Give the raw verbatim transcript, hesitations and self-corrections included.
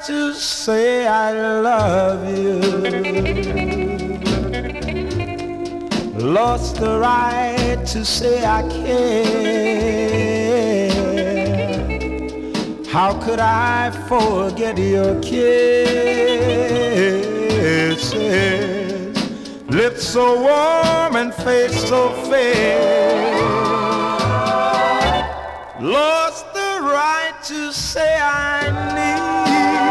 to say I love you. Lost the right to say I care. How could I forget your kisses? Lips so warm and face so fair. Lost the right to say I need